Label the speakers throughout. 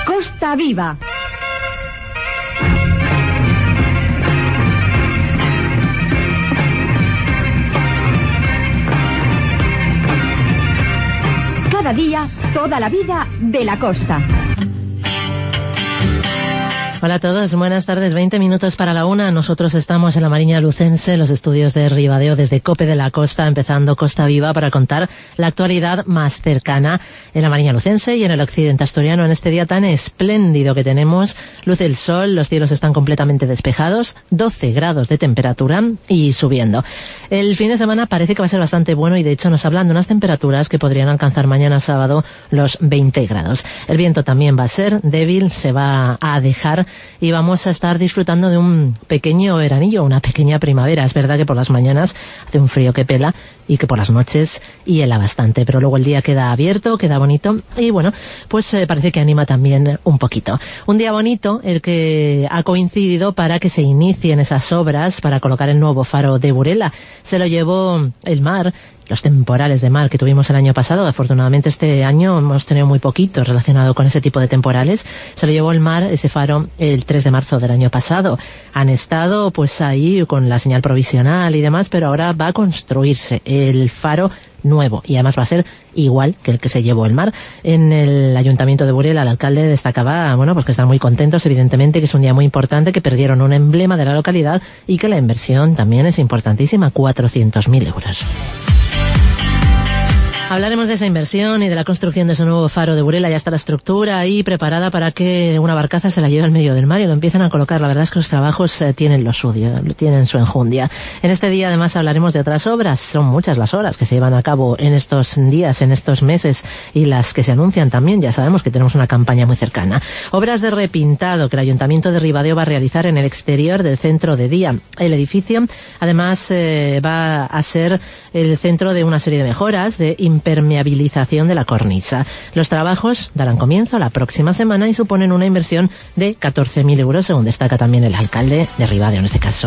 Speaker 1: Costa Viva. Cada día, toda la vida de la costa.
Speaker 2: Hola a todos, buenas tardes, 20 minutos para la 1. Nosotros estamos en la Mariña Lucense, los estudios de Ribadeo, desde COPE de la Costa, empezando Costa Viva para contar la actualidad más cercana en la Mariña Lucense y en el occidente asturiano en este día tan espléndido que tenemos. Luce el sol, los cielos están completamente despejados, 12 grados de temperatura y subiendo. El fin de semana parece que va a ser bastante bueno y de hecho nos hablan de unas temperaturas que podrían alcanzar mañana sábado los 20 grados. El viento también va a ser débil, se va a dejar y vamos a estar disfrutando de un pequeño veranillo, una pequeña primavera. Es verdad que por las mañanas hace un frío que pela y que por las noches hiela bastante, pero luego el día queda abierto, queda bonito y bueno, pues parece que anima también un poquito. Un día bonito el que ha coincidido para que se inicien esas obras para colocar el nuevo faro de Burela. Se lo llevó el mar, los temporales de mar que tuvimos el año pasado. Afortunadamente este año hemos tenido muy poquito relacionado con ese tipo de temporales. Se lo llevó el mar, ese faro, el 3 de marzo del año pasado. Han estado pues ahí con la señal provisional y demás, pero ahora va a construirse el faro nuevo y además va a ser igual que el que se llevó el mar. En el Ayuntamiento de Burela el alcalde destacaba, bueno, pues que están muy contentos, evidentemente, que es un día muy importante, que perdieron un emblema de la localidad y que la inversión también es importantísima, 400.000 euros. Hablaremos de esa inversión y de la construcción de ese nuevo faro de Burela. Ya está la estructura ahí preparada para que una barcaza se la lleve al medio del mar y lo empiecen a colocar. La verdad es que los trabajos tienen lo suyo, tienen su enjundia. En este día además hablaremos de otras obras. Son muchas las obras que se llevan a cabo en estos días, en estos meses y las que se anuncian también. Ya sabemos que tenemos una campaña muy cercana. Obras de repintado que el Ayuntamiento de Ribadeo va a realizar en el exterior del centro de día. El edificio además va a ser el centro de una serie de mejoras, de impermeabilización de la cornisa. Los trabajos darán comienzo la próxima semana y suponen una inversión de 14.000 euros, según destaca también el alcalde de Ribadeo en este caso.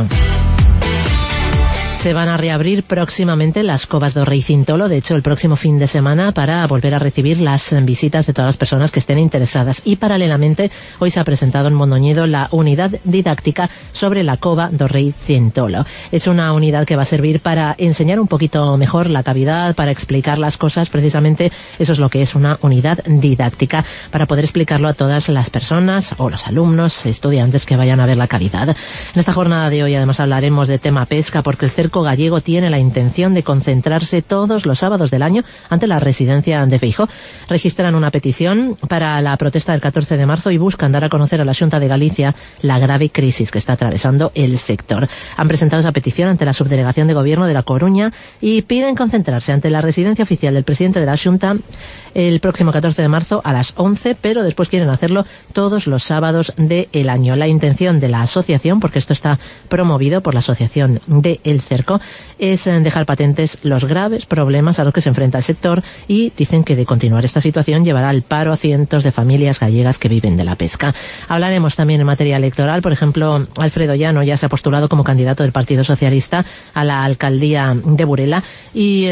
Speaker 2: Se van a reabrir próximamente las covas do Rei Cintolo, de hecho el próximo fin de semana, para volver a recibir las visitas de todas las personas que estén interesadas. Y paralelamente hoy se ha presentado en Mondoñedo la unidad didáctica sobre la cova do Rei Cintolo. Es una unidad que va a servir para enseñar un poquito mejor la cavidad, para explicar las cosas. Precisamente eso es lo que es una unidad didáctica, para poder explicarlo a todas las personas o los alumnos, estudiantes que vayan a ver la cavidad. En esta jornada de hoy además hablaremos de tema pesca, porque el cerco gallego tiene la intención de concentrarse todos los sábados del año ante la residencia de Feijóo. Registran una petición para la protesta del 14 de marzo y buscan dar a conocer a la Xunta de Galicia la grave crisis que está atravesando el sector. Han presentado esa petición ante la Subdelegación de Gobierno de La Coruña y piden concentrarse ante la residencia oficial del presidente de la Xunta el próximo 14 de marzo a las 11, pero después quieren hacerlo todos los sábados del año. La intención de la asociación, porque esto está promovido por la Asociación de El Cerco, es dejar patentes los graves problemas a los que se enfrenta el sector y dicen que de continuar esta situación llevará al paro a cientos de familias gallegas que viven de la pesca. Hablaremos también en materia electoral. Por ejemplo, Alfredo Llano ya se ha postulado como candidato del Partido Socialista a la alcaldía de Burela y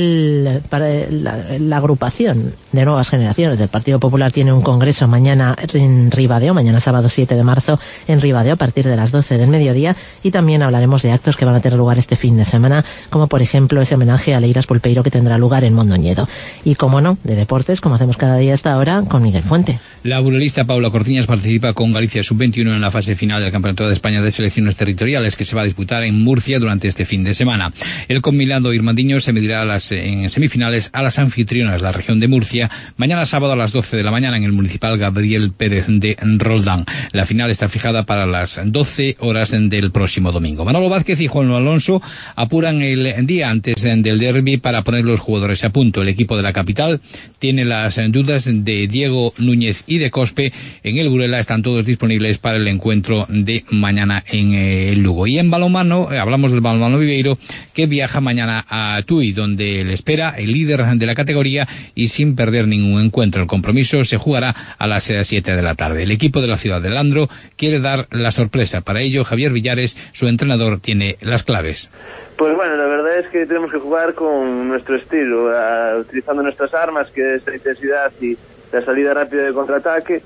Speaker 2: la agrupación de Nuevas Generaciones del Partido Popular tiene un congreso mañana en Ribadeo, mañana sábado 7 de marzo en Ribadeo a partir de las 12 del mediodía, y también hablaremos de actos que van a tener lugar este fin de semana, como por ejemplo ese homenaje a Leiras Pulpeiro que tendrá lugar en Mondoñedo. Y como no, de deportes, como hacemos cada día a esta hora, con Miguel Fuente.
Speaker 3: La burelista Paula Cortiñas participa con Galicia Sub-21 en la fase final del Campeonato de España de Selecciones Territoriales, que se va a disputar en Murcia durante este fin de semana. El combinado irmandiño se medirá en semifinales a las anfitrionas, la región de Murcia, mañana sábado a las 12 de la mañana en el Municipal Gabriel Pérez de Roldán. La final está fijada para las 12 horas del próximo domingo. Manolo Vázquez y Juan Alonso apuran el día antes del derbi para poner los jugadores a punto. El equipo de la capital tiene las dudas de Diego Núñez y de Cospe. En el Burela están todos disponibles para el encuentro de mañana en el Lugo. Y en balonmano, hablamos del balonmano Viveiro, que viaja mañana a Tui, donde le espera el líder de la categoría y sin perder ningún encuentro. El compromiso se jugará a las 7 de la tarde. El equipo de la ciudad de Landro quiere dar la sorpresa. Para ello, Javier Villares, su entrenador, tiene las claves.
Speaker 4: Pues bueno, la verdad es que tenemos que jugar con nuestro estilo, utilizando nuestras armas, que es la intensidad y la salida rápida de contraataque,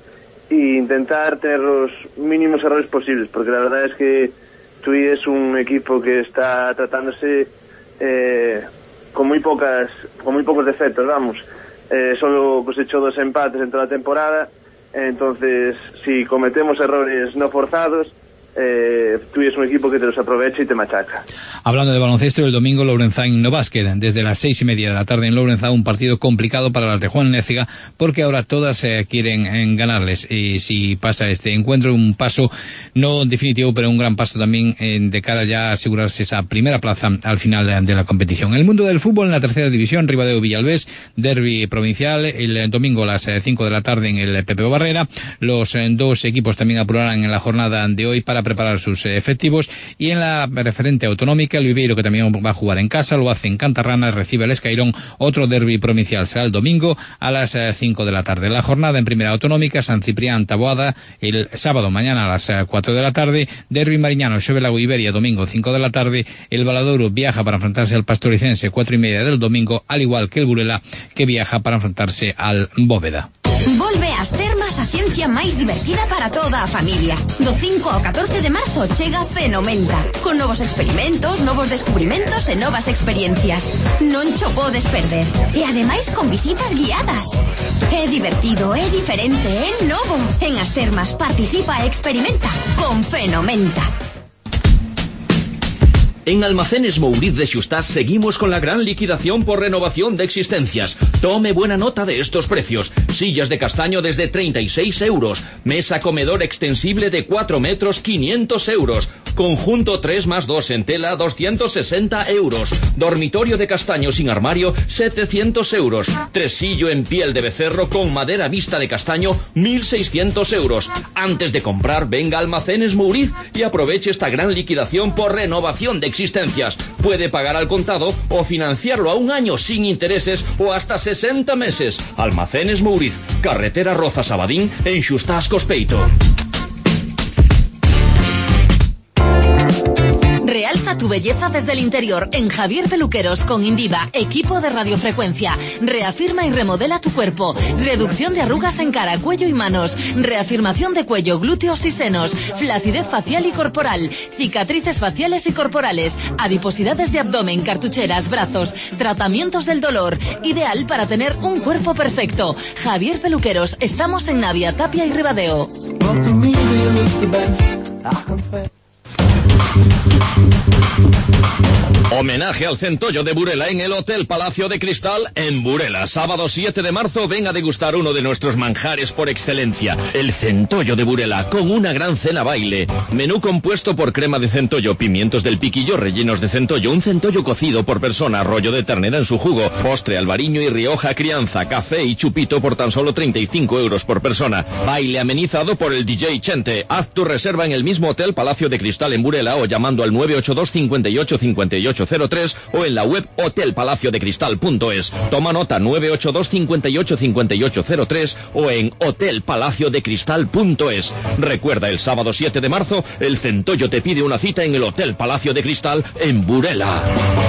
Speaker 4: y intentar tener los mínimos errores posibles, porque la verdad es que Tui es un equipo que está tratándose con muy pocos defectos, vamos. Solo cosechó 2 empates en toda la temporada, entonces si cometemos errores no forzados, Tui es un equipo que te los aprovecha y te machaca.
Speaker 3: Hablando de baloncesto, el domingo Lourençá no Básquet, desde las 6:30 de la tarde en Lourençá, un partido complicado para las de Juan Néciga, porque ahora todas quieren ganarles, y si pasa este encuentro, un paso no definitivo, pero un gran paso también de cara ya a asegurarse esa primera plaza al final de la competición. En el mundo del fútbol, en la tercera división, Ribadeo-Villalbés, derbi provincial, el domingo a las 5 de la tarde en el Pepe Barrera. Los 2 equipos también apurarán en la jornada de hoy para preparar sus efectivos, y en la referente autonómica, el Viveiro, que también va a jugar en casa, lo hace en Cantarrana, recibe el Escairón. Otro derbi provincial será el domingo a las 5 de la tarde. La jornada en primera autonómica, San Ciprián Taboada el sábado mañana a las 4 de la tarde, derbi mariñano Xovelago Iberia domingo 5 de la tarde. El Valadouro viaja para enfrentarse al Pastoricense 4:30 del domingo, al igual que el Burela, que viaja para enfrentarse al Bóveda.
Speaker 5: Volve ás termas a ciencia máis divertida para toda a familia. Do 5 ao 14 de marzo chega Fenomenta, con novos experimentos, novos descubrimentos e novas experiencias. Non cho podes perder. E ademais con visitas guiadas. É divertido, é diferente, é novo. En as termas participa e experimenta con Fenomenta.
Speaker 6: En Almacenes Mouriz de Xustás seguimos con la gran liquidación por renovación de existencias. Tome buena nota de estos precios. Sillas de castaño desde 36 euros. Mesa comedor extensible de 4 metros, 500 euros. Conjunto 3+2 en tela, 260 euros. Dormitorio de castaño sin armario, 700 euros. Tresillo en piel de becerro con madera vista de castaño, 1.600 euros. Antes de comprar, venga a Almacenes Mouriz y aproveche esta gran liquidación por renovación de existencias. Puede pagar al contado o financiarlo a 1 año sin intereses o hasta 60 meses. Almacenes Mouriz, carretera Rozas-Abadín, en Xustás Cospeito.
Speaker 7: Realza tu belleza desde el interior en Javier Peluqueros con Indiva, equipo de radiofrecuencia. Reafirma y remodela tu cuerpo. Reducción de arrugas en cara, cuello y manos. Reafirmación de cuello, glúteos y senos. Flacidez facial y corporal. Cicatrices faciales y corporales. Adiposidades de abdomen, cartucheras, brazos. Tratamientos del dolor. Ideal para tener un cuerpo perfecto. Javier Peluqueros. Estamos en Navia, Tapia y Ribadeo.
Speaker 6: Homenaje al Centollo de Burela en el Hotel Palacio de Cristal en Burela. Sábado 7 de marzo ven a degustar uno de nuestros manjares por excelencia, el Centollo de Burela, con una gran cena baile. Menú compuesto por crema de centollo, pimientos del piquillo rellenos de centollo, un centollo cocido por persona, rollo de ternera en su jugo, postre, albariño y Rioja crianza, café y chupito por tan solo 35 euros por persona. Baile amenizado por el DJ Chente. Haz tu reserva en el mismo Hotel Palacio de Cristal en Burela o llamando al 982 58 58 03 o en la web hotelpalaciodecristal.es. Toma nota, 982 58 58 03 o en hotelpalaciodecristal.es. Recuerda, el sábado 7 de marzo, el Centollo te pide una cita en el Hotel Palacio de Cristal en Burela.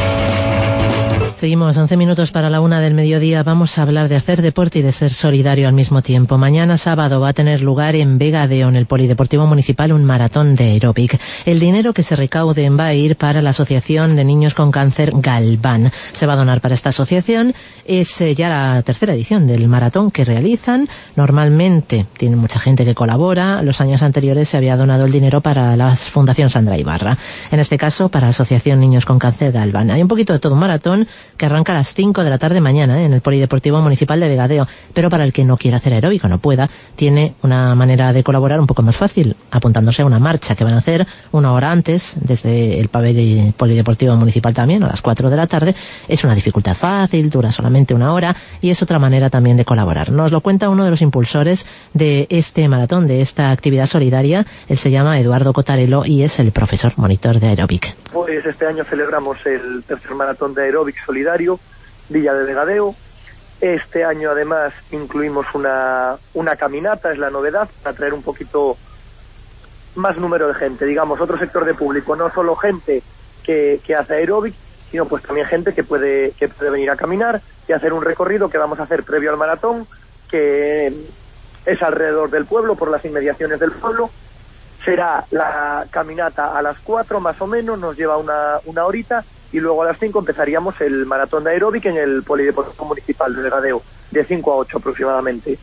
Speaker 2: Seguimos, 11 minutos para la 1 del mediodía. Vamos a hablar de hacer deporte y de ser solidario al mismo tiempo. Mañana sábado va a tener lugar en Vegadeo, en el Polideportivo Municipal, un maratón de aeróbic. El dinero que se recaude va a ir para la Asociación de Niños con Cáncer Galván. Se va a donar para esta asociación. Es ya la tercera edición del maratón que realizan. Normalmente tiene mucha gente que colabora. Los años anteriores se había donado el dinero para la Fundación Sandra Ibarra. En este caso, para la Asociación Niños con Cáncer Galván. Hay un poquito de todo, un maratón que arranca a las 5 de la tarde mañana en el Polideportivo Municipal de Vegadeo. Pero para el que no quiera hacer aeróbico, no pueda, tiene una manera de colaborar un poco más fácil, apuntándose a una marcha que van a hacer 1 hora antes, desde el pabellón Polideportivo Municipal también, a las 4 de la tarde. Es una dificultad fácil, dura solamente 1 hora y es otra manera también de colaborar. Nos lo cuenta uno de los impulsores de este maratón, de esta actividad solidaria. Él se llama Eduardo Cotarelo y es el profesor monitor de aeróbic.
Speaker 8: Pues este año celebramos el tercer maratón de aeróbic solidario, Villa de Vegadeo. Este año además incluimos una caminata, es la novedad, para traer un poquito más número de gente, digamos, otro sector de público, no solo gente que hace aeróbic, sino pues también gente que puede venir a caminar y hacer un recorrido que vamos a hacer previo al maratón, que es alrededor del pueblo, por las inmediaciones del pueblo. Será la caminata a las 4 más o menos, nos lleva una horita, y luego a las 5 empezaríamos el maratón de aeróbic en el Polideportivo Municipal de Vegadeo, de 5 a 8 aproximadamente.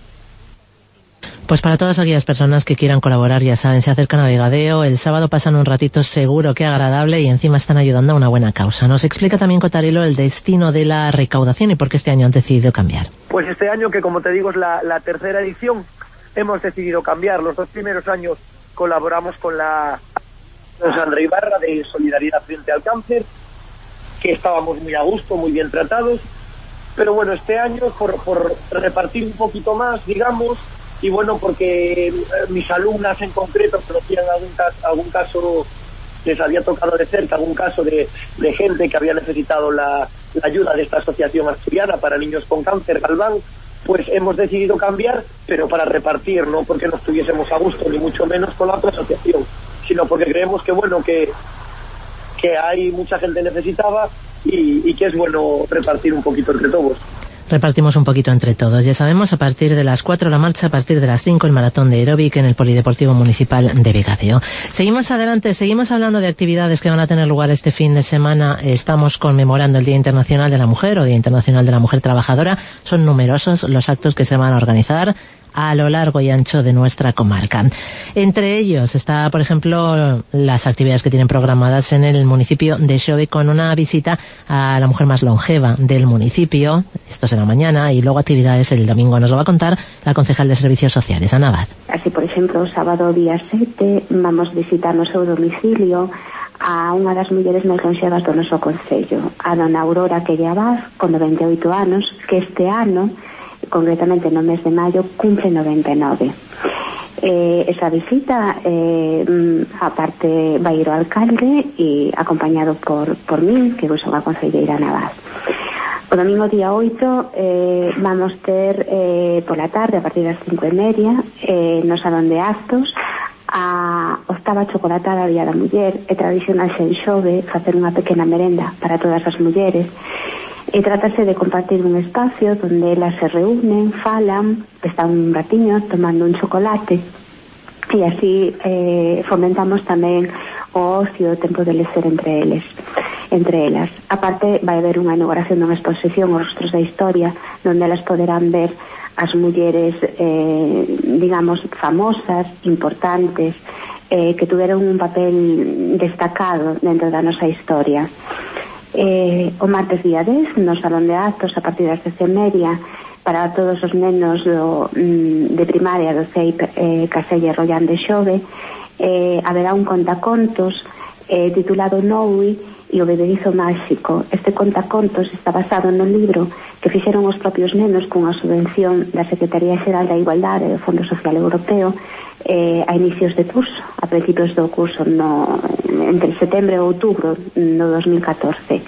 Speaker 2: Pues para todas aquellas personas que quieran colaborar, ya saben, se acercan a Vegadeo, el sábado pasan un ratito seguro que agradable y encima están ayudando a una buena causa. Nos explica también Cotarilo el destino de la recaudación y por qué este año han decidido cambiar.
Speaker 8: Pues este año, que como te digo es la tercera edición, hemos decidido cambiar. Los 2 primeros años colaboramos con Sandra Ibarra de Solidaridad Frente al Cáncer, que estábamos muy a gusto, muy bien tratados, pero bueno, este año por repartir un poquito más, digamos, y bueno, porque mis alumnas en concreto conocían algún caso, les había tocado de cerca algún caso de gente que había necesitado la ayuda de esta asociación asturiana para niños con cáncer, Galván, pues hemos decidido cambiar, pero para repartir, no porque no estuviésemos a gusto, ni mucho menos con la otra asociación, sino porque creemos que bueno, que hay mucha gente necesitada y que es bueno repartir un poquito entre todos.
Speaker 2: Repartimos un poquito entre todos. Ya sabemos, a partir de las 4 la marcha, a partir de las 5 el maratón de aeróbic en el Polideportivo Municipal de Vegadeo. Seguimos adelante, seguimos hablando de actividades que van a tener lugar este fin de semana. Estamos conmemorando el Día Internacional de la Mujer o Día Internacional de la Mujer Trabajadora. Son numerosos los actos que se van a organizar a lo largo y ancho de nuestra comarca. Entre ellos está, por ejemplo, las actividades que tienen programadas en el municipio de Xove, con una visita a la mujer más longeva del municipio. Esto será mañana, y luego actividades el domingo. Nos lo va a contar la concejal de Servicios Sociales, Ana Abad.
Speaker 9: Así, por exemplo, o sábado día 7 vamos visitar no seu domicilio a unha das mulleres máis longevas do noso concello, a dona Aurora Quelle Abad, con 98 anos, que este ano, concretamente no mes de maio, cumple 99. Esa visita, aparte, vai ir o alcalde e acompañado por min, que vos son a concelleira Navaz. O domingo día 8 vamos ter pola tarde, a partir das 5:30, no salón de actos, a octava chocolatada Día da Muller. É tradicional en Xove facer unha pequena merenda para todas as mulleres. E trátase de compartir un espacio donde elas se reúnen, falan, están un ratiño tomando un chocolate, e así fomentamos tamén o ocio, o tempo de lecer entre elas. Aparte, vai haber unha inauguración dunha exposición, Os Rostros da Historia, donde elas poderán ver as mulleres, digamos, famosas, importantes, que tuveron un papel destacado dentro da nosa historia. O martes día 10, no salón de actos, a partir das 10:30, para todos os nenos de primaria do CEIP Casella Rollán de Xove, haberá un contacontos titulado Noui e o bebedizo máxico. Este contacontos está basado no libro que fixeron os propios nenos cunha subvención da Secretaría Xeral da Igualdade do Fondo Social Europeo a inicios de curso, a principios do curso, entre setembro e outubro no 2014.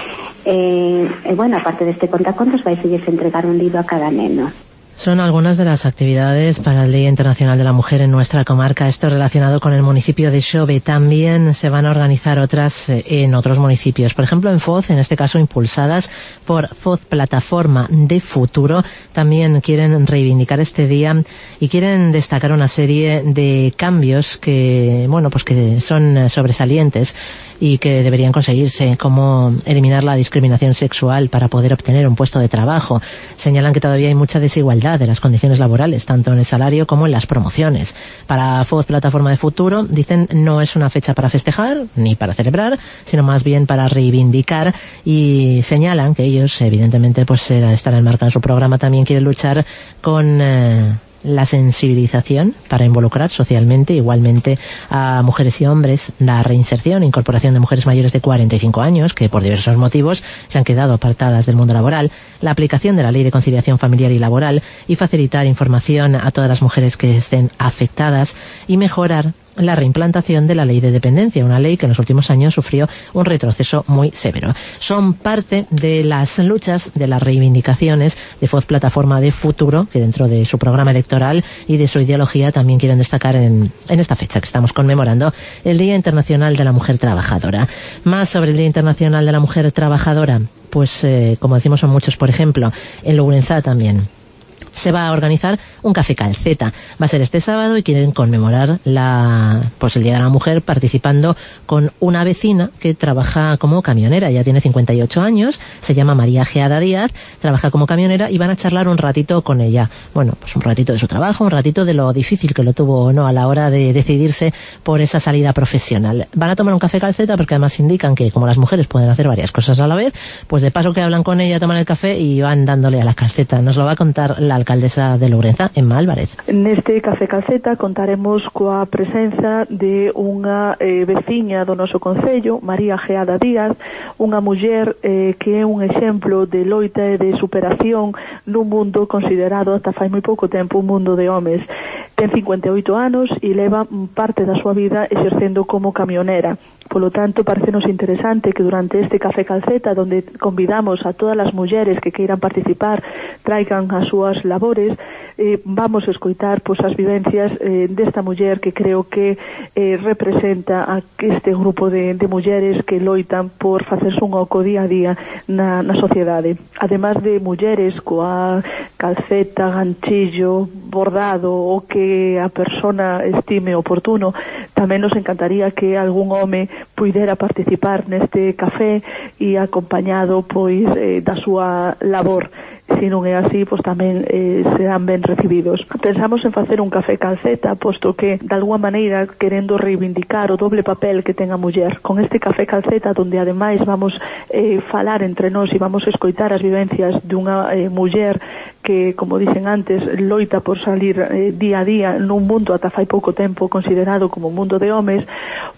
Speaker 9: Bueno, aparte deste contacontos, vai seguirse entregar un libro a cada neno.
Speaker 2: Son algunas de las actividades para el Día Internacional de la Mujer en nuestra comarca. Esto relacionado con el municipio de Xove. También se van a organizar otras en otros municipios. Por ejemplo, en Foz, en este caso impulsadas por Foz Plataforma de Futuro, también quieren reivindicar este día y quieren destacar una serie de cambios que, bueno, pues que son sobresalientes y que deberían conseguirse, como eliminar la discriminación sexual para poder obtener un puesto de trabajo. Señalan que todavía hay mucha desigualdad de las condiciones laborales, tanto en el salario como en las promociones. Para Foz Plataforma de Futuro, dicen, no es una fecha para festejar ni para celebrar, sino más bien para reivindicar, y señalan que ellos, evidentemente, pues estará enmarcado en su programa, también quieren luchar con la sensibilización para involucrar socialmente igualmente a mujeres y hombres, la reinserción e incorporación de mujeres mayores de 45 años que por diversos motivos se han quedado apartadas del mundo laboral, la aplicación de la Ley de Conciliación Familiar y Laboral y facilitar información a todas las mujeres que estén afectadas y mejorar la reimplantación de la Ley de Dependencia, una ley que en los últimos años sufrió un retroceso muy severo. Son parte de las luchas, de las reivindicaciones de Foz Plataforma de Futuro, que dentro de su programa electoral y de su ideología también quieren destacar en esta fecha que estamos conmemorando, el Día Internacional de la Mujer Trabajadora. Más sobre el Día Internacional de la Mujer Trabajadora, pues como decimos, son muchos. Por ejemplo, en Lourenzá también se va a organizar un café calceta. Va a ser este sábado y quieren conmemorar el Día de la Mujer participando con una vecina que trabaja como camionera. Ella tiene 58 años, se llama María Geada Díaz, trabaja como camionera y van a charlar un ratito con ella. Bueno, pues un ratito de su trabajo, un ratito de lo difícil que lo tuvo o no a la hora de decidirse por esa salida profesional. Van a tomar un café calceta porque además indican que como las mujeres pueden hacer varias cosas a la vez, pues de paso que hablan con ella, toman el café y van dándole a la calceta. Nos lo va a contar la alcaldesa de Lourenza, Emma Álvarez.
Speaker 10: Neste café calceta contaremos coa presenza de unha veciña do noso concello, María Geada Díaz, unha muller que é un exemplo de loita e de superación nun mundo considerado ata fai moi pouco tempo un mundo de homes. Ten 58 anos e leva parte da súa vida exercendo como camionera. Polo tanto, parecenos interesante que durante este café calceta, donde convidamos a todas as mulleres que queiran participar, traigan as súas labores, vamos a escoitar as vivencias desta muller que creo que representa a este grupo de mulleres que loitan por facerse un oco día a día na sociedade. Además de mulleres coa calceta, ganchillo, bordado o que a persona estime oportuno, tamén nos encantaría que algún home puidera participar neste café e acompañado da súa labor. Se non é así, tamén serán ben recibidos. Pensamos en facer un café calceta, posto que, de alguma maneira, querendo reivindicar o doble papel que ten a muller. Con este café calceta, donde ademais vamos falar entre nós e vamos escoitar as vivencias dunha muller que, como dicen antes, loita por salir día a día nun mundo ata fai pouco tempo considerado como un mundo de homes,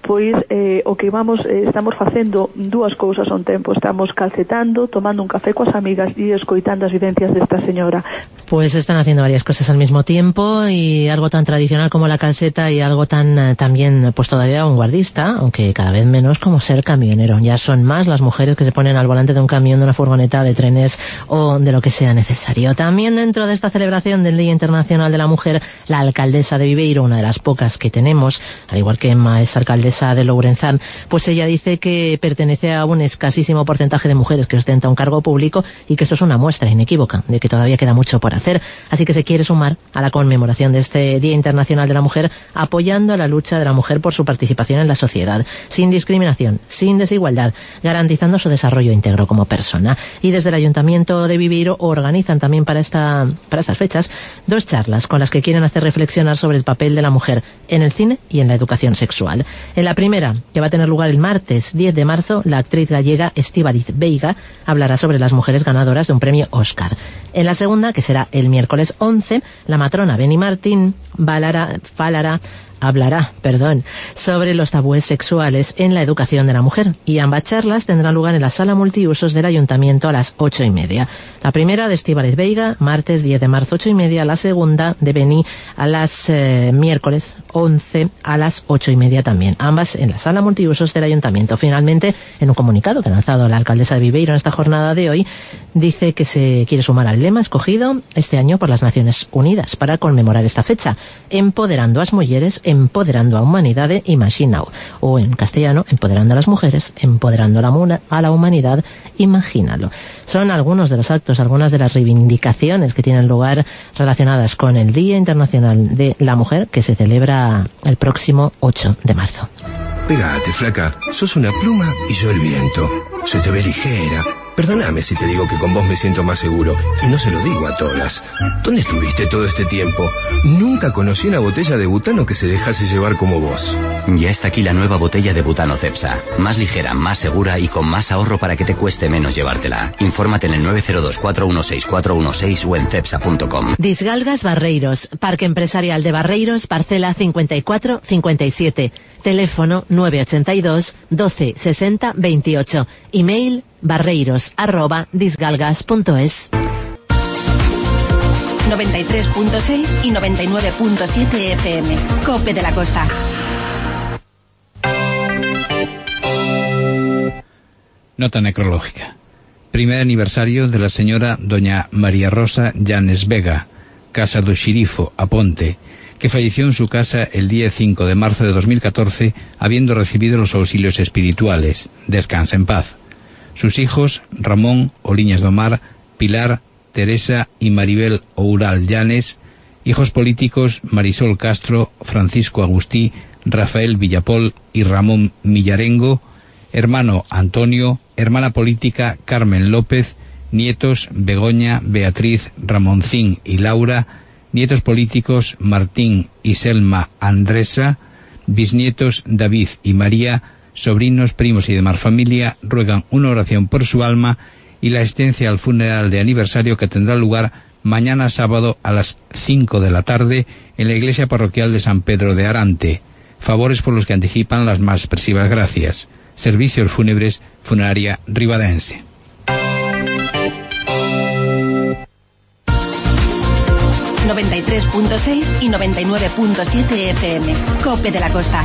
Speaker 10: o que estamos facendo dúas cousas ao tempo. Estamos calcetando, tomando un café coas amigas e escoitando as vivencias desta señora.
Speaker 2: Pues están haciendo varias cosas al mismo tiempo, y algo tan tradicional como la calceta y algo tan también todavía vanguardista, aunque cada vez menos, como ser camionero. Ya son más las mujeres que se ponen al volante de un camión, de una furgoneta, de trenes o de lo que sea necesario. También dentro de esta celebración del Día Internacional de la Mujer, la alcaldesa de Viveiro, una de las pocas que tenemos, al igual que Emma es alcaldesa de Lourenzán, pues ella dice que pertenece a un escasísimo porcentaje de mujeres que ostenta un cargo público y que eso es una muestra inequívoca de que todavía queda mucho por hacer. Así que se quiere sumar a la conmemoración de este Día Internacional de la Mujer, apoyando la lucha de la mujer por su participación en la sociedad, sin discriminación, sin desigualdad, garantizando su desarrollo íntegro como persona. Y desde el Ayuntamiento de Viveiro organizan también para estas fechas 2 charlas con las que quieren hacer reflexionar sobre el papel de la mujer en el cine y en la educación sexual. En la primera, que va a tener lugar el martes 10 de marzo, la actriz gallega Estíbaliz Veiga hablará sobre las mujeres ganadoras de un premio Oscar. En la segunda, que será el miércoles 11, la matrona Beni Martín hablará sobre los tabúes sexuales en la educación de la mujer, y ambas charlas tendrán lugar en la sala multiusos del Ayuntamiento a las 8:30. La primera de Estíbaliz Veiga, martes 10 de marzo 8:30, la segunda de Beni a las miércoles 11 a las 8:30 también, ambas en la sala multiusos del Ayuntamiento. Finalmente, en un comunicado que ha lanzado la alcaldesa de Viveiro en esta jornada de hoy, dice que se quiere sumar al lema escogido este año por las Naciones Unidas para conmemorar esta fecha: empoderando a las mujeres, empoderando a humanidade, imaginao. O en castellano, empoderando a las mujeres, empoderando a la humanidad, imagínalo. Son algunos de los actos, algunas de las reivindicaciones que tienen lugar relacionadas con el Día Internacional de la Mujer, que se celebra el próximo 8 de marzo.
Speaker 11: Pégate, flaca. Sos una pluma y yo el viento. Se te ve ligera. Perdóname si te digo que con vos me siento más seguro, y no se lo digo a todas. ¿Dónde estuviste todo este tiempo? Nunca conocí una botella de butano que se dejase llevar como vos.
Speaker 12: Ya está aquí la nueva botella de butano Cepsa. Más ligera, más segura y con más ahorro para que te cueste menos llevártela. Infórmate en el 902-416-416 o en cepsa.com.
Speaker 2: Disgalgas Barreiros, Parque Empresarial de Barreiros, parcela 5457. Teléfono 982 12 60 28. Email barreiros@disgalgas.es.
Speaker 1: 93.6 y 99.7 FM. COPE de la Costa.
Speaker 3: Nota necrológica. Primer aniversario de la señora doña María Rosa Llanes Vega, casa do Xirifo, a Ponte, que falleció en su casa el día 5 de marzo de 2014, habiendo recibido los auxilios espirituales. Descansa en paz. Sus hijos, Ramón Oliñas do Mar, Pilar, Teresa y Maribel Oural Llanes. Hijos políticos: Marisol Castro, Francisco Agustí, Rafael Villapol y Ramón Millarengo. Hermano: Antonio. Hermana política: Carmen López. Nietos: Begoña, Beatriz, Ramoncín y Laura. Nietos políticos: Martín y Selma Andresa. Bisnietos: David y María. Sobrinos, primos y demás familia ruegan una oración por su alma y la asistencia al funeral de aniversario que tendrá lugar mañana sábado a las 5 de la tarde en la iglesia parroquial de San Pedro de Arante. Favores por los que anticipan las más expresivas gracias. Servicios fúnebres, Funeraria Ribadense.
Speaker 1: ...93.6 y 99.7 FM. COPE de la Costa.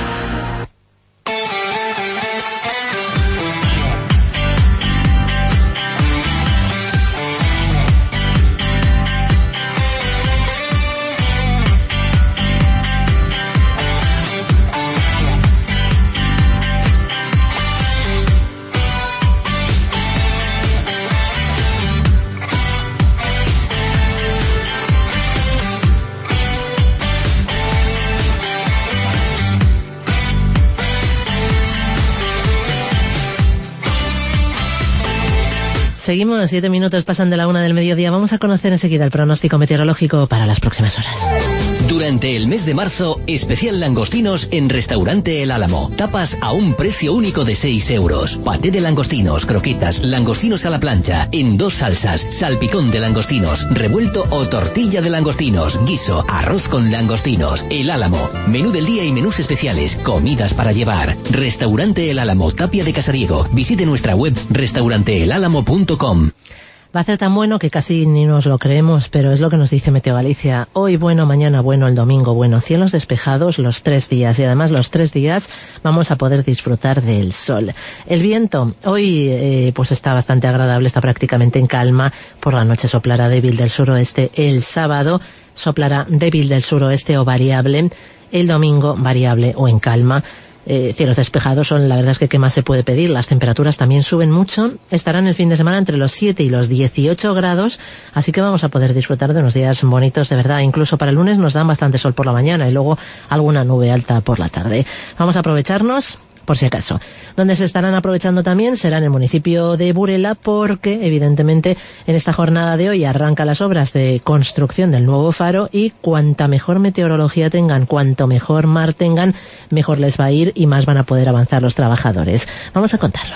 Speaker 2: Seguimos, 7 minutos pasan de la 1 del mediodía. Vamos a conocer enseguida el pronóstico meteorológico para las próximas horas.
Speaker 13: Durante el mes de marzo, especial langostinos en Restaurante El Álamo. Tapas a un precio único de 6 euros. Paté de langostinos, croquetas, langostinos a la plancha, en 2 salsas, salpicón de langostinos, revuelto o tortilla de langostinos, guiso, arroz con langostinos. El Álamo. Menú del día y menús especiales, comidas para llevar. Restaurante El Álamo, Tapia de Casariego. Visite nuestra web restauranteelálamo.com.
Speaker 2: Va a ser tan bueno que casi ni nos lo creemos, pero es lo que nos dice Meteo Galicia. Hoy bueno, mañana bueno, el domingo bueno, cielos despejados los 3 días y además los 3 días vamos a poder disfrutar del sol. El viento hoy pues está bastante agradable, está prácticamente en calma. Por la noche soplará débil del suroeste. El sábado soplará débil del suroeste o variable. El domingo variable o en calma. Cielos despejados son, la verdad es que ¿qué más se puede pedir? Las temperaturas también suben mucho, estarán el fin de semana entre los 7 y los 18 grados, así que vamos a poder disfrutar de unos días bonitos de verdad. Incluso para el lunes nos dan bastante sol por la mañana y luego alguna nube alta por la tarde. Vamos a aprovecharnos por si acaso. Donde se estarán aprovechando también será en el municipio de Burela, porque evidentemente en esta jornada de hoy arrancan las obras de construcción del nuevo faro y cuanta mejor meteorología tengan, cuanto mejor mar tengan, mejor les va a ir y más van a poder avanzar los trabajadores. Vamos a contarlo.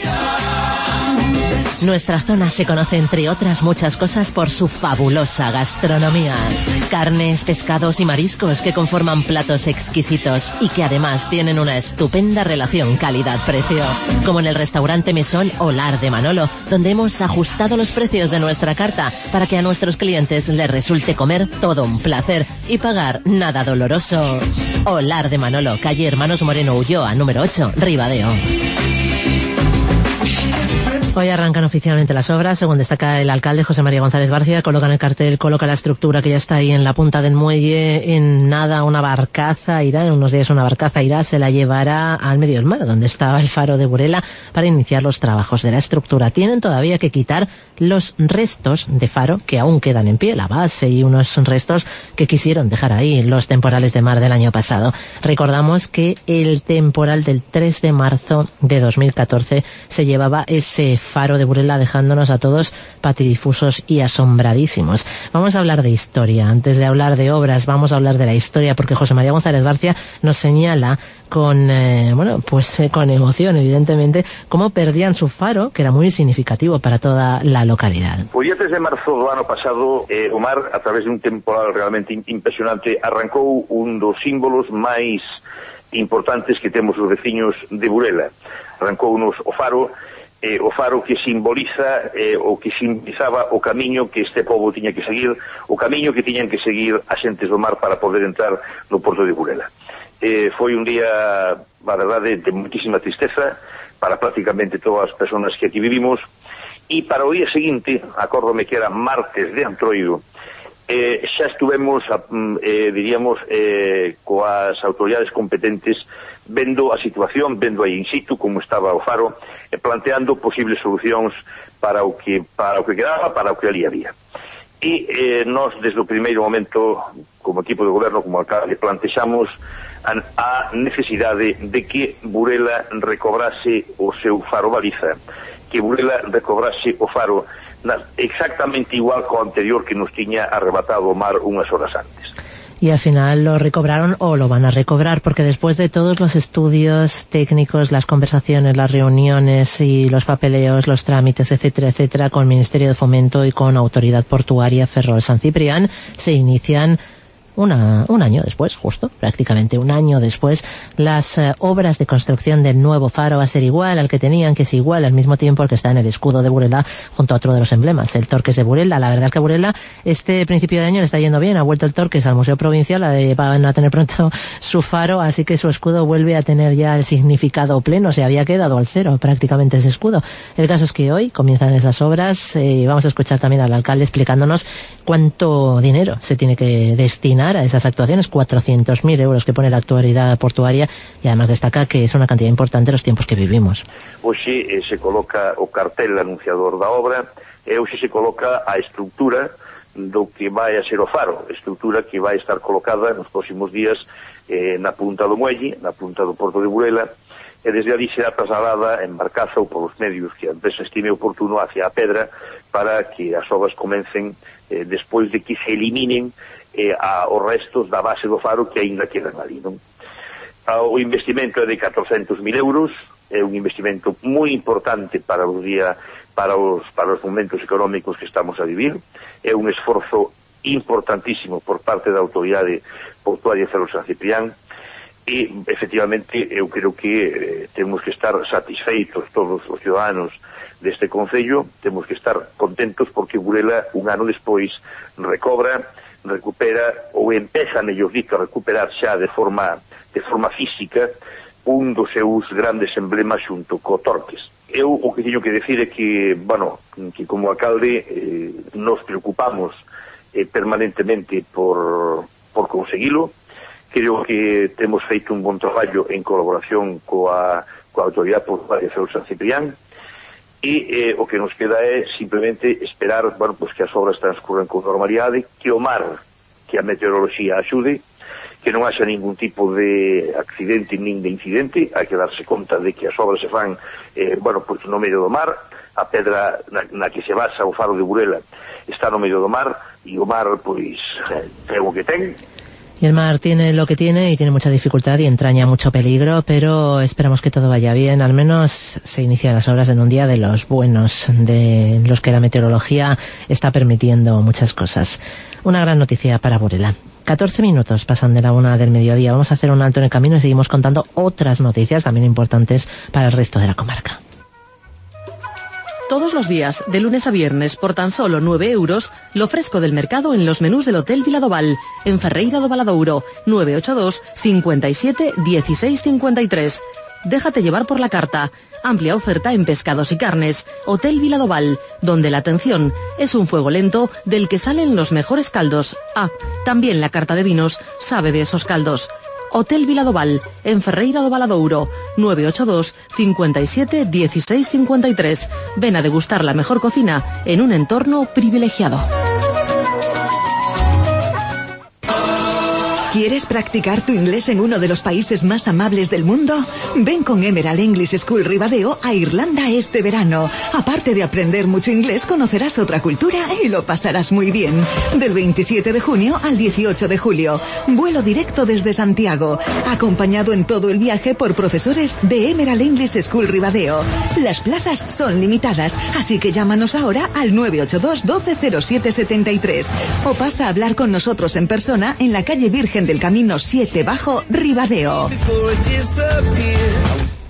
Speaker 2: Nuestra zona se conoce, entre otras muchas cosas, por su fabulosa gastronomía. Carnes, pescados y mariscos que conforman platos exquisitos y que además tienen una estupenda relación calidad-precio. Como en el restaurante Mesón Olar de Manolo, donde hemos ajustado los precios de nuestra carta para que a nuestros clientes les resulte comer todo un placer y pagar nada doloroso. Olar de Manolo, calle Hermanos Moreno Ulloa, número 8, Ribadeo. Hoy arrancan oficialmente las obras, según destaca el alcalde José María González Barcia. Colocan el cartel, coloca la estructura que ya está ahí en la punta del muelle. En nada, una barcaza irá, en unos días una barcaza irá, se la llevará al medio del mar, donde estaba el faro de Burela, para iniciar los trabajos de la estructura. Tienen todavía que quitar los restos de faro que aún quedan en pie, la base y unos restos que quisieron dejar ahí los temporales de mar del año pasado. Recordamos que el temporal del 3 de marzo de 2014 se llevaba ese faro de Burela, dejándonos a todos patidifusos y asombradísimos. Vamos a hablar de historia. Antes de hablar de obras, vamos a hablar de la historia, porque José María González Barcia nos señala con con emoción, evidentemente, cómo perdían su faro, que era muy significativo para toda la localidad.
Speaker 14: O día 3 de marzo do ano pasado, o mar, a través de un temporal realmente impresionante, arrancou un dos símbolos máis importantes que temos os veciños de Burela. Arrancounos o faro que simboliza o que simbolizaba o camiño que este pobo tiña que seguir, o camiño que tiñan que seguir as xentes do mar para poder entrar no porto de Burela. Foi un día, a verdade, de muitísima tristeza para prácticamente todas as persoas que aquí vivimos, e para o día seguinte, acórdome que era martes de Antroido, xa estuvemos, diríamos, coas autoridades competentes vendo a situación, vendo aí in situ como estaba o faro, e planteando posibles solucións para o que quedaba, para o que ali había. E nós, desde o primeiro momento, como equipo de goberno, como alcalde, plantexamos a necesidade de que Burela recobrase o seu faro baliza, que Burela recobrase o faro exactamente igual co anterior que nos tiña arrebatado o mar unhas horas antes.
Speaker 2: Y al final lo recobraron o lo van a recobrar, porque después de todos los estudios técnicos, las conversaciones, las reuniones y los papeleos, los trámites, etcétera, etcétera, con el Ministerio de Fomento y con Autoridad Portuaria Ferrol San Ciprián, se inician un año después, justo, prácticamente un año después, las obras de construcción del nuevo faro. Va a ser igual al que tenían, que es igual al mismo tiempo al que está en el escudo de Burela, junto a otro de los emblemas, el Torques de Burela. La verdad es que a Burela este principio de año le está yendo bien, ha vuelto el Torques al Museo Provincial, van a tener pronto su faro, así que su escudo vuelve a tener ya el significado pleno, se había quedado al cero prácticamente ese escudo. El caso es que hoy comienzan esas obras, vamos a escuchar también al alcalde explicándonos cuánto dinero se tiene que destinar a esas actuaciones, 400.000 euros que pone la Autoridad Portuaria, y además destaca que es una cantidad importante los tiempos que vivimos.
Speaker 14: Hoxe se coloca o cartel anunciador da obra e hoxe se coloca a estrutura do que vai a ser o faro, estrutura que vai estar colocada nos próximos días na punta do muelle, na punta do porto de Burela, e desde ali será trasladada en barcaza ou por os medios que a empresa estime oportuno hacia a Pedra, para que as obras comecen despois de que se eliminen os restos da base do faro que aínda quedan ali, non? O investimento é de 400.000 euros, é un investimento moi importante para os momentos económicos que estamos a vivir, é un esforzo importantísimo por parte da Autoridade Portuaria Ferrol San Ciprián, e efectivamente eu creo que temos que estar satisfeitos todos os ciudadanos deste concello, temos que estar contentos porque Burela un ano despois recupera ou empeza, mellor dito, a recuperar xa de forma física un dos seus grandes emblemas xunto co Torques. Eu o que teño que decir é que, que como alcalde nos preocupamos permanentemente por conseguilo. Creo que temos feito un bon traballo en colaboración coa Autoridade Portuaria Ferrol San Ciprián, e o que nos queda é simplemente esperar que as obras transcurran con normalidade, que o mar, que a meteoroloxía axude, que non haxa ningún tipo de accidente nin de incidente. Hai que darse conta de que as obras se fan no medio do mar, a pedra na que se basa o faro de Burela está no medio do mar, e o mar ten o que ten.
Speaker 2: Y el mar tiene lo que tiene y tiene mucha dificultad y entraña mucho peligro, pero esperamos que todo vaya bien. Al menos se inician las obras en un día de los buenos, de los que la meteorología está permitiendo muchas cosas. Una gran noticia para Burela. 14 minutos pasan de la 1 del mediodía. Vamos a hacer un alto en el camino y seguimos contando otras noticias también importantes para el resto de la comarca.
Speaker 15: Todos los días, de lunes a viernes, por tan solo 9 euros, lo fresco del mercado en los menús del Hotel Viladoval, en Ferreira do Valadouro, 982 57 16 53. Déjate llevar por la carta. Amplia oferta en pescados y carnes. Hotel Viladoval, donde la atención es un fuego lento del que salen los mejores caldos. También la carta de vinos sabe de esos caldos. Hotel Viladoval, en Ferreira do Valadouro, 982 57 16 53. Ven a degustar la mejor cocina en un entorno privilegiado.
Speaker 16: ¿Quieres practicar tu inglés en uno de los países más amables del mundo? Ven con Emerald English School Ribadeo a Irlanda este verano. Aparte de aprender mucho inglés, conocerás otra cultura y lo pasarás muy bien. Del 27 de junio al 18 de julio. Vuelo directo desde Santiago. Acompañado en todo el viaje por profesores de Emerald English School Ribadeo. Las plazas son limitadas, así que llámanos ahora al 982 12 07 73. O pasa a hablar con nosotros en persona en la calle Virgen del Camino 7 Bajo, Ribadeo.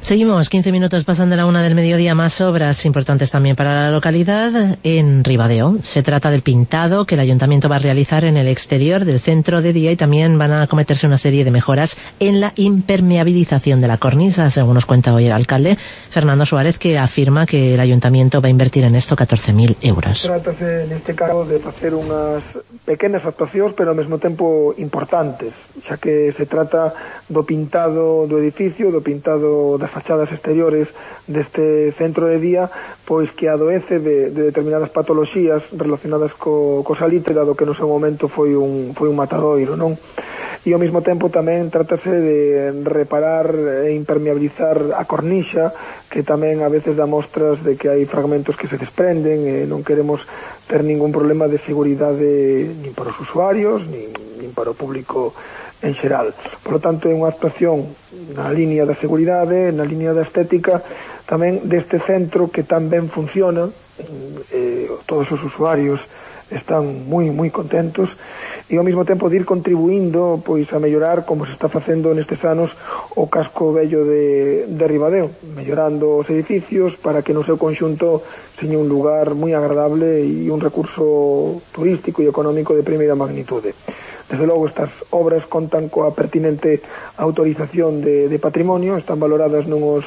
Speaker 2: Seguimos, 15 minutos pasan de la 1 del mediodía, más obras importantes también para la localidad en Ribadeo. Se trata del pintado que el ayuntamiento va a realizar en el exterior del centro de día y también van a acometerse una serie de mejoras en la impermeabilización de la cornisa, según nos cuenta hoy el alcalde Fernando Suárez, que afirma que el ayuntamiento va a invertir en esto 14.000 euros.
Speaker 8: Trátase neste caso de facer unhas pequenas actuacións, pero ao mesmo tempo importantes, xa que se trata do pintado do edificio, do pintado das fachadas exteriores deste centro de día, pois que adoece de determinadas patoloxías relacionadas co salite, dado que no seu momento foi un matadoiro, non? E ao mesmo tempo tamén trátase de reparar e impermeabilizar a cornixa, que tamén a veces dá mostras de que hai fragmentos que se desprenden e non queremos ter ningún problema de seguridade nin para os usuarios, nin para o público en xeral. Por lo tanto, é unha actuación na liña da seguridade, na liña da estética, tamén deste centro que tan ben funciona, todos os usuarios están moi contentos, e ao mesmo tempo de ir contribuindo pois a mellorar, como se está facendo nestes anos, o casco vello de Ribadeo, mellorando os edificios para que no seu conxunto seña un lugar moi agradable e un recurso turístico e económico de primeira magnitude. Desde logo, estas obras contan coa pertinente autorización de patrimonio, están valoradas nuns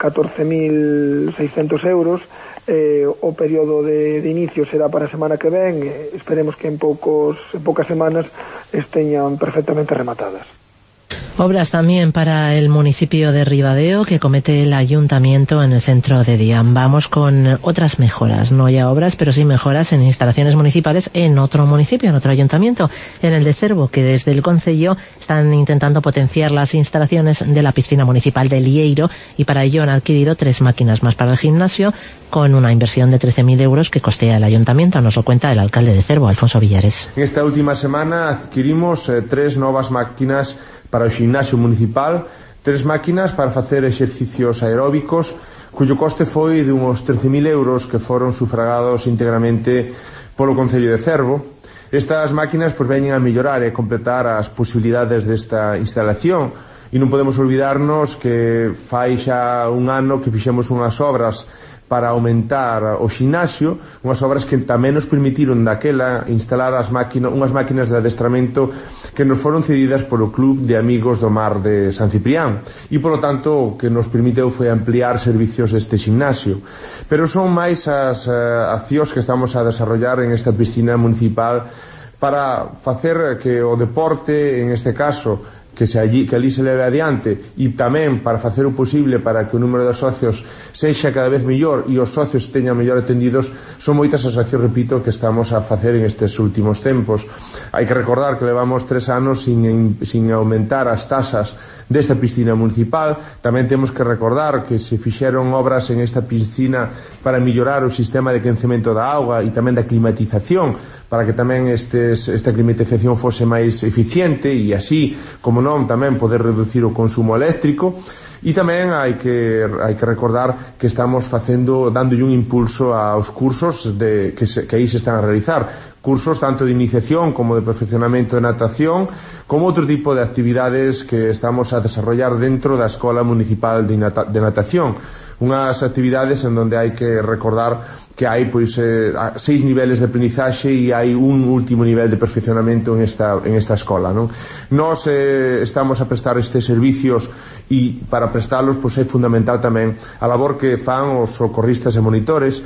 Speaker 8: 14.600 euros. O período de inicio será para a semana que ven, esperemos que en pocas semanas esteñan perfectamente rematadas.
Speaker 2: Obras también para el municipio de Ribadeo que comete el ayuntamiento en el centro de día. Vamos con otras mejoras, no ya obras, pero sí mejoras en instalaciones municipales en otro municipio, en otro ayuntamiento, en el de Cervo, que desde el concello están intentando potenciar las instalaciones de la piscina municipal de Lieiro, y para ello han adquirido 3 máquinas más para el gimnasio, con una inversión de 13.000 euros que costea el ayuntamiento. Nos lo cuenta el alcalde de Cervo, Alfonso Villares.
Speaker 17: En esta última semana adquirimos 3 novas máquinas para o gimnasio municipal, 3 máquinas para facer exercicios aeróbicos, cuyo coste foi de uns 13.000 euros que foron sufragados íntegramente polo Concello de Cervo. Estas máquinas veñen a mellorar e completar as posibilidades desta instalación, e non podemos olvidarnos que fai xa un ano que fixemos unhas obras para aumentar o ximnasio, unhas obras que tamén nos permitiron daquela instalar unhas máquinas de adestramento que nos foron cedidas polo Club de Amigos do Mar de San Ciprián, e polo tanto o que nos permiteu foi ampliar servicios deste ximnasio. Pero son máis as accións que estamos a desarrollar en esta piscina municipal para facer que o deporte, en este caso, que ali se leve adiante, e tamén para facer o posible para que o número de socios sexa cada vez mellor e os socios teñan mellor atendidos. Son moitas as accións, repito, que estamos a facer en estes últimos tempos. Hai que recordar que levamos 3 anos sin aumentar as tasas desta piscina municipal. Tamén temos que recordar que se fixeron obras en esta piscina para mellorar o sistema de quencemento da auga e tamén da climatización, para que tamén esta climatización fose máis eficiente e así, como non, tamén poder reducir o consumo eléctrico. E tamén hai que recordar que estamos dándolle un impulso aos cursos que aí se están a realizar, cursos tanto de iniciación como de perfeccionamento de natación, como outro tipo de actividades que estamos a desarrollar dentro da Escola Municipal de Natación. Unhas actividades en donde hai que recordar que hai 6 niveles de aprendizaxe e hai un último nivel de perfeccionamento en esta escola, non? Nós estamos a prestar estes servicios, e para prestalos é fundamental tamén a labor que fan os socorristas e monitores,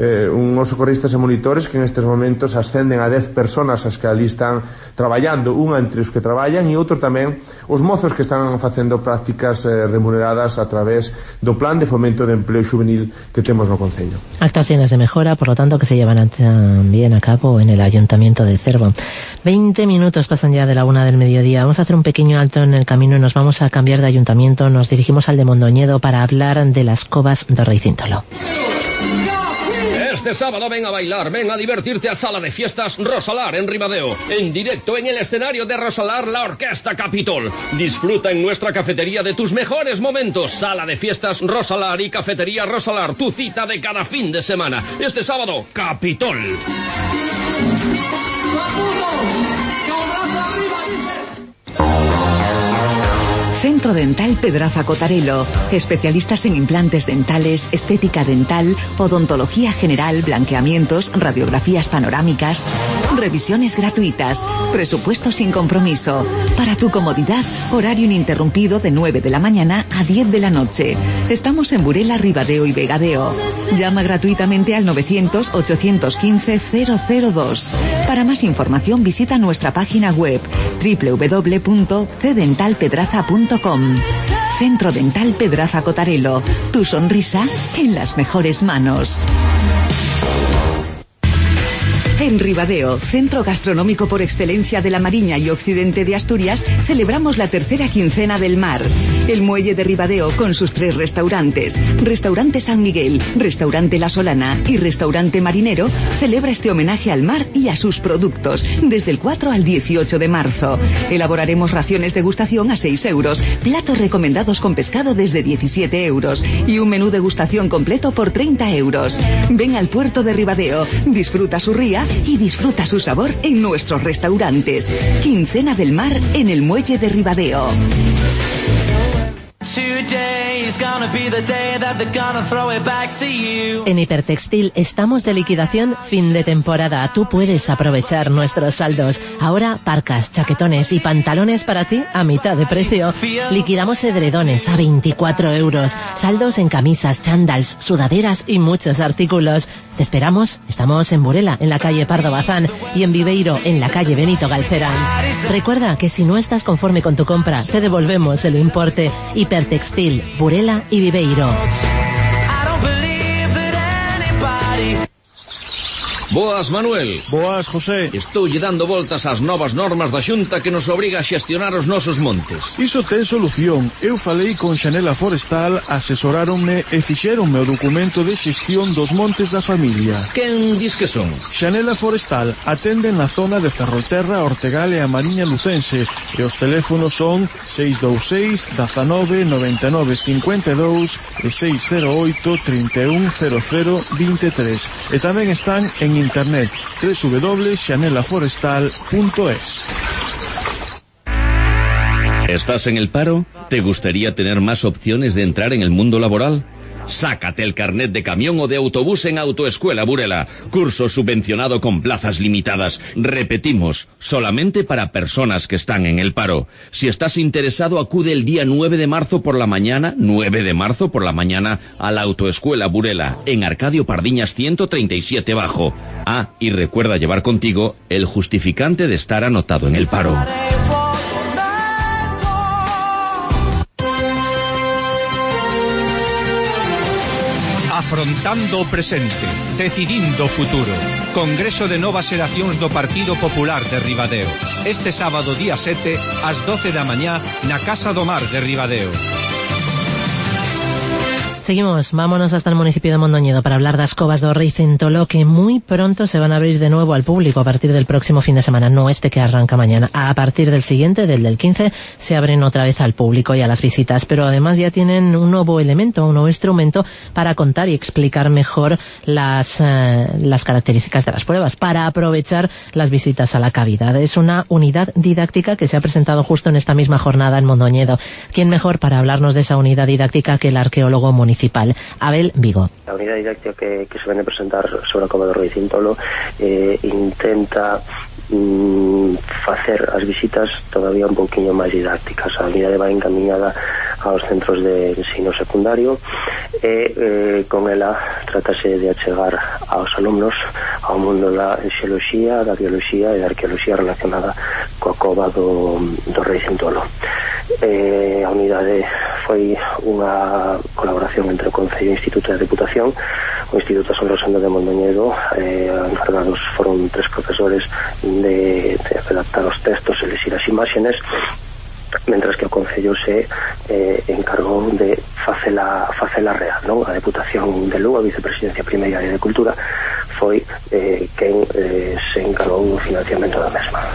Speaker 17: unhos socorristas e monitores que en estes momentos ascenden a 10 personas as que ali están traballando, unha entre os que traballan e outro tamén os mozos que están facendo prácticas remuneradas a través do Plan de Fomento de Empleo Juvenil que temos no Concello.
Speaker 2: Actuaciones de mejora, por lo tanto, que se llevan también a cabo en el Ayuntamiento de Cervo. 20 minutos pasan ya de la 1 del mediodía. Vamos a hacer un pequeño alto en el camino y nos vamos a cambiar de ayuntamiento. Nos dirigimos al de Mondoñedo para hablar de las covas de Rei Cíntolo.
Speaker 6: Este sábado ven a bailar, ven a divertirte a Sala de Fiestas Rosalar en Ribadeo. En directo en el escenario de Rosalar, la Orquesta Capitol. Disfruta en nuestra cafetería de tus mejores momentos. Sala de Fiestas Rosalar y Cafetería Rosalar, tu cita de cada fin de semana. Este sábado, Capitol.
Speaker 16: Centro Dental Pedraza Cotarelo. Especialistas en implantes dentales, estética dental, odontología general, blanqueamientos, radiografías panorámicas. Revisiones gratuitas. Presupuesto sin compromiso. Para tu comodidad, horario ininterrumpido de 9 de la mañana a 10 de la noche. Estamos en Burela, Ribadeo y Vegadeo. Llama gratuitamente al 900-815-002. Para más información visita nuestra página web www.cdentalpedraza.com. Centro Dental Pedraza Cotarelo. Tu sonrisa en las mejores manos. En Ribadeo, centro gastronómico por excelencia de la Mariña y occidente de Asturias, celebramos la tercera quincena del mar. El Muelle de Ribadeo, con sus 3 restaurantes, Restaurante San Miguel, Restaurante La Solana y Restaurante Marinero, celebra este homenaje al mar y a sus productos, desde el 4 al 18 de marzo. Elaboraremos raciones degustación a 6 euros, platos recomendados con pescado desde 17 euros y un menú degustación completo por 30 euros. Ven al puerto de Ribadeo, disfruta su ría y disfruta su sabor en nuestros restaurantes. Quincena del mar en el Muelle de Ribadeo.
Speaker 2: En Hipertextil estamos de liquidación fin de temporada. Tú puedes aprovechar nuestros saldos. Ahora parcas, chaquetones y pantalones para ti a mitad de precio. Liquidamos edredones a 24 euros. Saldos en camisas, chándals, sudaderas y muchos artículos. Te esperamos. Estamos en Burela, en la calle Pardo Bazán, y en Viveiro, en la calle Benito Galcerán. Recuerda que si no estás conforme con tu compra, te devolvemos el importe. Hipertextil, Burela y Viveiro.
Speaker 6: Boas, Manuel.
Speaker 18: Boas, José.
Speaker 6: Estoulle dando voltas ás novas normas da Xunta que nos obriga a xestionar os nosos montes.
Speaker 18: Iso ten solución. Eu falei con Xanela Forestal, asesoráronme e fixeronme o documento de xestión dos montes da familia.
Speaker 6: Quen dis que son?
Speaker 18: Xanela Forestal atende na zona de Ferrolterra, Ortegal e a Mariña Lucense, e os teléfonos son 626 19 99 52 e 608 31 00 23. E tamén están en internet www.xanelaforestal.es.
Speaker 6: ¿Estás en el paro? ¿Te gustaría tener más opciones de entrar en el mundo laboral? Sácate el carnet de camión o de autobús en Autoescuela Burela. Curso subvencionado con plazas limitadas. Repetimos, solamente para personas que están en el paro. Si estás interesado, acude el día 9 de marzo por la mañana, a la Autoescuela Burela, en Arcadio Pardiñas 137 Bajo. Ah, y recuerda llevar contigo el justificante de estar anotado en el paro.
Speaker 19: Afrontando o presente, decidindo o futuro. Congreso de novas xeracións do Partido Popular de Ribadeo. Este sábado día 7, ás 12 da mañá, na Casa do Mar de Ribadeo.
Speaker 2: Seguimos, vámonos hasta el municipio de Mondoñedo para hablar das covas do Rei Centolo, que muy pronto se van a abrir de nuevo al público a partir del próximo fin de semana, no este que arranca mañana. A partir del siguiente, del 15, se abren otra vez al público y a las visitas, pero además ya tienen un nuevo elemento, un nuevo instrumento para contar y explicar mejor las características de las pruebas, para aprovechar las visitas a la cavidad. Es una unidad didáctica que se ha presentado justo en esta misma jornada en Mondoñedo. ¿Quién mejor para hablarnos de esa unidad didáctica que el arqueólogo municipal Abel Vigo?
Speaker 20: La unidad didáctica que se viene a presentar sobre a cova do Rei Centolo intenta facer as visitas todavía un pouquiño máis didácticas. A unidade vai encaminhada aos centros de ensino secundario e con ela trátase de achegar aos alumnos ao mundo da xeoloxía, da bioloxía e da arqueoloxía relacionada coa cova do Rei Centolo. A unidade foi unha colaboración entre o Concello e o Instituto de Deputación. O Instituto San Rosendo de Mondoñedo, encargados foron 3 profesores de redactar os textos e lexir as imágenes, mentras que o Concello se encargou de facela real, non? A Deputación de Lugo, a Vicepresidencia Primeira de Cultura, foi quen se encargou do financiamento da mesma.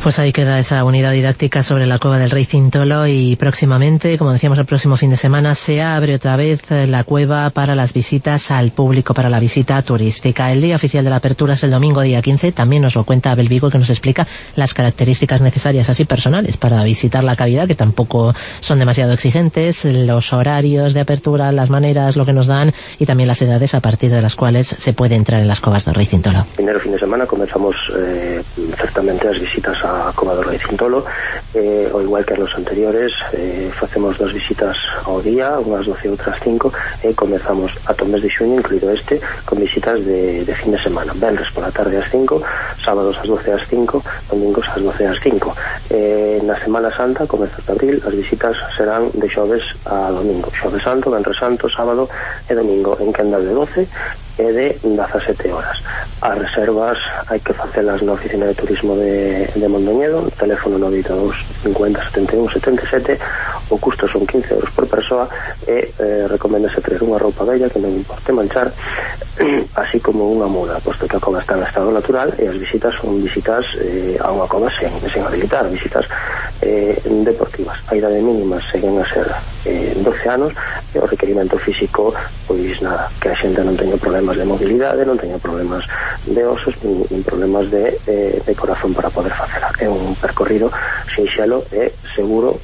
Speaker 2: Pues ahí queda esa unidad didáctica sobre la cueva del Rey Cintolo, y próximamente, como decíamos, el próximo fin de semana se abre otra vez la cueva para las visitas al público, para la visita turística. El día oficial de la apertura es el domingo día 15, también nos lo cuenta Abel Vigo, que nos explica las características necesarias así personales para visitar la cavidad, que tampoco son demasiado exigentes, los horarios de apertura, las maneras, lo que nos dan, y también las edades a partir de las cuales se puede entrar en las covas del Rey Cintolo.
Speaker 20: Primeiro fin de semana comenzamos certamente as visitas a Cova do Rei Cintolo, ao igual que los anteriores, facemos 2 visitas ao día, unhas 12 e outras 5, e comenzamos ata o mes de xuño, incluído este, con visitas de fin de semana, venres pola tarde ás 5, sábados ás 12 ás 5, domingos ás 12 ás 5. Na Semana Santa, comezos de abril, as visitas serán de xoves a domingo, xoves santo, venres santo, sábado e domingo, en quendas de 12 e de 17 horas. As reservas hai que facelas na oficina de turismo de Mondoñedo, teléfono 982 50 71 77, o custo son 15 euros por persoa, e recoméndase traer unha roupa bella que non importe manchar, así como unha muda, posto que a cova está en estado natural, e as visitas son visitas a unha cova sen habilitar, visitas deportivas. A idade mínima seguen a ser 12 anos, e o requerimento físico, pois nada, que a xente non teña problemas de mobilidade, non teña problemas de osos, nin problemas de corazón para poder facela. É un percorrido sinxelo e seguro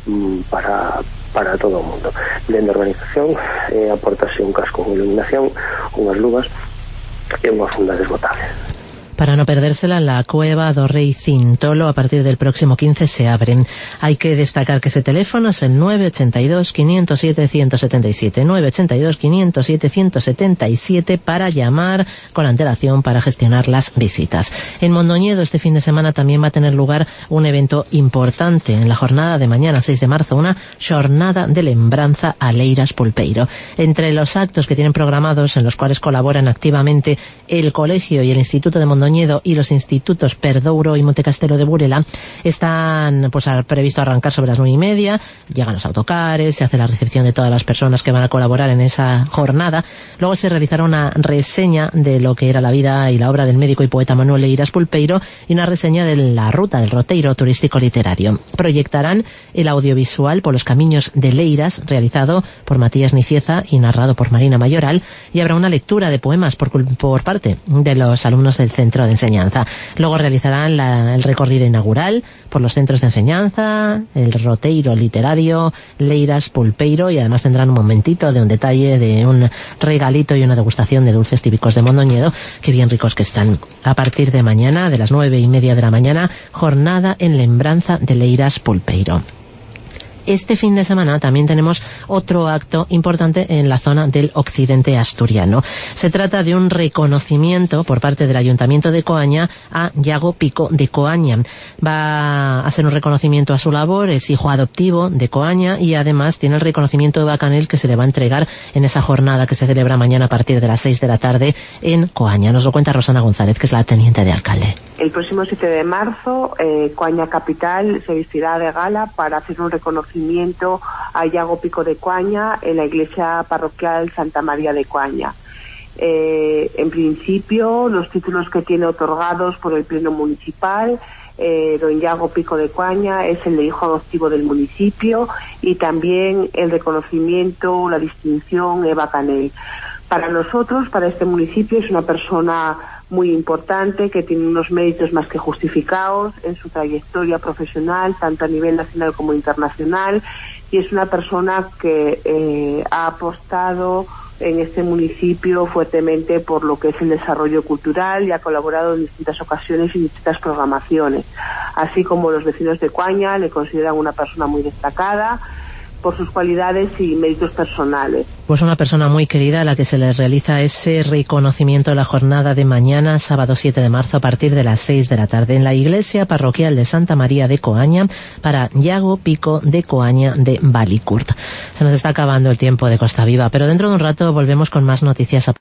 Speaker 20: para todo o mundo. Dende a organización aportase un casco con iluminación, unhas luvas e unha funda desbotable.
Speaker 2: Para no perdérsela, la cueva do Rei Cintolo a partir del próximo 15 se abre. Hay que destacar que ese teléfono es el 982 507 177, 982 507 177 para llamar con antelación para gestionar las visitas. En Mondoñedo este fin de semana también va a tener lugar un evento importante en la jornada de mañana 6 de marzo, una jornada de lembranza a Leiras Pulpeiro. Entre los actos que tienen programados, en los cuales colaboran activamente el colegio y el Instituto de Mondoñedo y los institutos Perdouro y Montecastelo de Burela, están previsto arrancar sobre las 9:30, llegan los autocares, se hace la recepción de todas las personas que van a colaborar en esa jornada. Luego se realizará una reseña de lo que era la vida y la obra del médico y poeta Manuel Leiras Pulpeiro y una reseña de la ruta del roteiro turístico literario. Proyectarán el audiovisual por los camiños de Leiras, realizado por Matías Nicieza y narrado por Marina Mayoral, y habrá una lectura de poemas por parte de los alumnos del centro de enseñanza. Luego realizarán el recorrido inaugural por los centros de enseñanza, el roteiro literario Leiras Pulpeiro, y además tendrán un momentito de un detalle, de un regalito y una degustación de dulces típicos de Mondoñedo, que bien ricos que están. A partir de mañana, de las 9:30 de la mañana, jornada en lembranza de Leiras Pulpeiro. Este fin de semana también tenemos otro acto importante en la zona del occidente asturiano. Se trata de un reconocimiento por parte del Ayuntamiento de Coaña a Iago Pico de Coaña. Va a ser un reconocimiento a su labor, es hijo adoptivo de Coaña y además tiene el reconocimiento de Bacanel que se le va a entregar en esa jornada que se celebra mañana a partir de las 6 de la tarde en Coaña. Nos lo cuenta Rosana González, que es la teniente de alcalde.
Speaker 21: El próximo 7 de marzo, Coaña Capital se vestirá de gala para hacer un reconocimiento a Iago Pico de Coaña en la iglesia parroquial Santa María de Coaña. En principio, los títulos que tiene otorgados por el Pleno Municipal, don Iago Pico de Coaña es el de hijo adoptivo del municipio, y también el reconocimiento, la distinción Eva Canel. Para nosotros, para este municipio, es una persona muy importante, que tiene unos méritos más que justificados en su trayectoria profesional, tanto a nivel nacional como internacional, y es una persona que ha apostado en este municipio fuertemente por lo que es el desarrollo cultural y ha colaborado en distintas ocasiones y distintas programaciones. Así como los vecinos de Coaña le consideran una persona muy destacada por sus cualidades y méritos personales.
Speaker 2: Pues una persona muy querida a la que se les realiza ese reconocimiento en la jornada de mañana, sábado 7 de marzo, a partir de las 6 de la tarde, en la iglesia parroquial de Santa María de Coaña, para Iago Pico de Coaña de Balicurt. Se nos está acabando el tiempo de Costa Viva, pero dentro de un rato volvemos con más noticias.